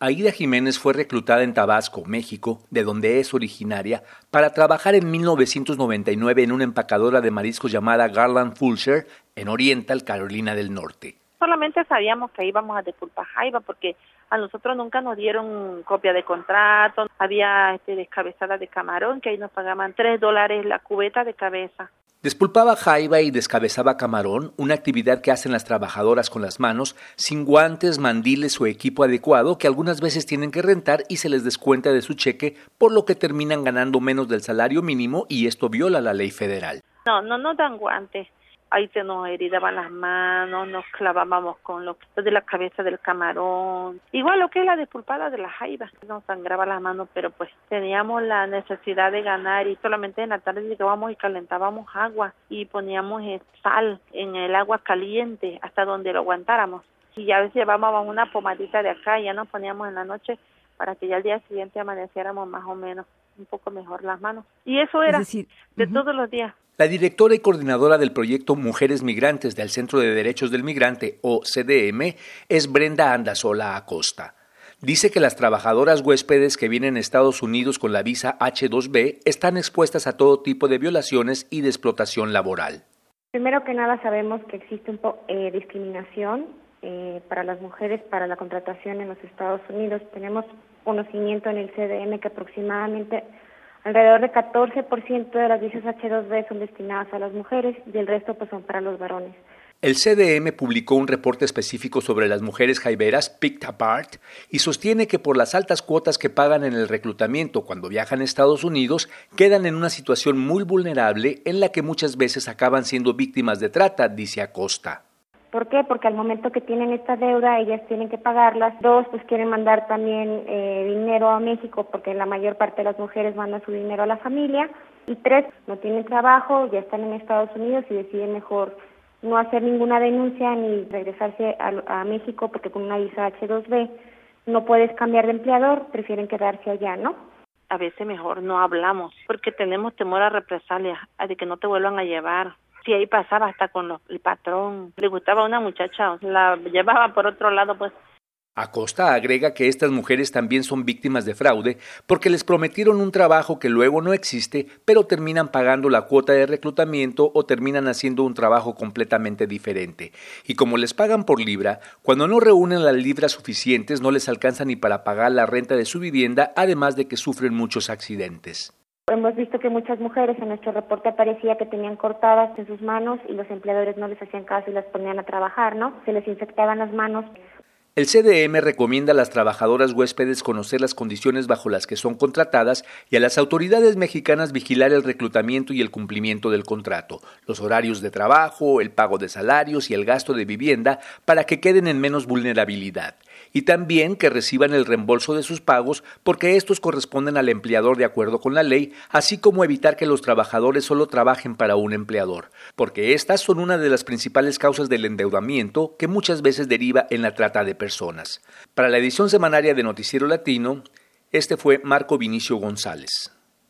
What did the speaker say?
Aída Jiménez fue reclutada en Tabasco, México, de donde es originaria, para trabajar en 1999 en una empacadora de mariscos llamada Garland Fulcher, en Oriental, Carolina del Norte. Solamente sabíamos que íbamos a despulpar jaiba porque a nosotros nunca nos dieron copia de contrato. Había descabezada de camarón, que ahí nos pagaban $3 la cubeta de cabeza. Despulpaba jaiba y descabezaba camarón, una actividad que hacen las trabajadoras con las manos, sin guantes, mandiles o equipo adecuado, que algunas veces tienen que rentar y se les descuenta de su cheque, por lo que terminan ganando menos del salario mínimo y esto viola la ley federal. No nos dan guantes. Ahí se nos heridaban las manos, nos clavábamos con lo de la cabeza del camarón. Igual lo que es la despulpada de la jaiba. Nos sangraba las manos, pero pues teníamos la necesidad de ganar y solamente en la tarde llegábamos y calentábamos agua y poníamos sal en el agua caliente hasta donde lo aguantáramos. Y a veces llevábamos una pomadita de acá y ya nos poníamos en la noche para que ya al día siguiente amaneciéramos más o menos un poco mejor las manos. Y eso era de todos los días. La directora y coordinadora del proyecto Mujeres Migrantes del Centro de Derechos del Migrante, o CDM, es Brenda Andasola Acosta. Dice que las trabajadoras huéspedes que vienen a Estados Unidos con la visa H-2B están expuestas a todo tipo de violaciones y de explotación laboral. Primero que nada sabemos que existe discriminación para las mujeres para la contratación en los Estados Unidos. Tenemos conocimiento en el CDM que aproximadamente alrededor de 14% de las visas H-2B son destinadas a las mujeres y el resto pues son para los varones. El CDM publicó un reporte específico sobre las mujeres jaiberas, Picked Apart, y sostiene que por las altas cuotas que pagan en el reclutamiento cuando viajan a Estados Unidos, quedan en una situación muy vulnerable en la que muchas veces acaban siendo víctimas de trata, dice Acosta. ¿Por qué? Porque al momento que tienen esta deuda, ellas tienen que pagarlas. 2, pues quieren mandar también dinero a México, porque la mayor parte de las mujeres mandan su dinero a la familia. Y 3, no tienen trabajo, ya están en Estados Unidos y deciden mejor no hacer ninguna denuncia ni regresarse a México, porque con una visa H-2B no puedes cambiar de empleador, prefieren quedarse allá, ¿no? A veces mejor no hablamos, porque tenemos temor a represalias, a de que no te vuelvan a llevar. Sí, ahí pasaba hasta con el patrón. Le gustaba a una muchacha, la llevaba por otro lado, pues. Acosta agrega que estas mujeres también son víctimas de fraude porque les prometieron un trabajo que luego no existe, pero terminan pagando la cuota de reclutamiento o terminan haciendo un trabajo completamente diferente. Y como les pagan por libra, cuando no reúnen las libras suficientes no les alcanza ni para pagar la renta de su vivienda, además de que sufren muchos accidentes. Hemos visto que muchas mujeres en nuestro reporte aparecía que tenían cortadas en sus manos y los empleadores no les hacían caso y las ponían a trabajar, ¿no? Se les infectaban las manos. El CDM recomienda a las trabajadoras huéspedes conocer las condiciones bajo las que son contratadas y a las autoridades mexicanas vigilar el reclutamiento y el cumplimiento del contrato, los horarios de trabajo, el pago de salarios y el gasto de vivienda para que queden en menos vulnerabilidad. Y también que reciban el reembolso de sus pagos porque estos corresponden al empleador de acuerdo con la ley, así como evitar que los trabajadores solo trabajen para un empleador, porque estas son una de las principales causas del endeudamiento que muchas veces deriva en la trata de personas. Para la edición semanaria de Noticiero Latino, este fue Marco Vinicio González.